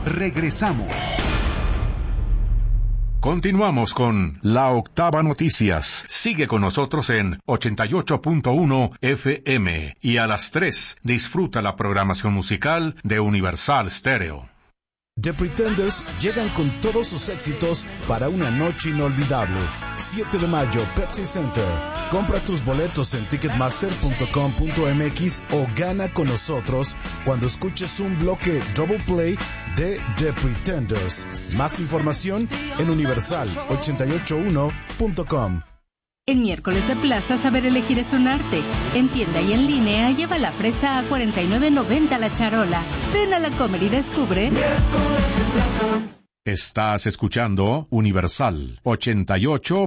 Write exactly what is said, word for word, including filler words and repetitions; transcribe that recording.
Regresamos. Continuamos con La Octava Noticias. Sigue con nosotros en ochenta y ocho punto uno F M y a las tres disfruta la programación musical de Universal Stereo. The Pretenders llegan con todos sus éxitos para una noche inolvidable. siete de mayo, Pepsi Center. Compra tus boletos en ticketmaster punto com punto m x o gana con nosotros cuando escuches un bloque Double Play de The Pretenders. Más información en universal ochenta y ocho uno punto com. En miércoles de plaza, saber elegir es un arte. En tienda y en línea, lleva la fresa a cuarenta y nueve noventa la charola. Ven a la Comer y descubre. Estás escuchando Universal ochenta y ocho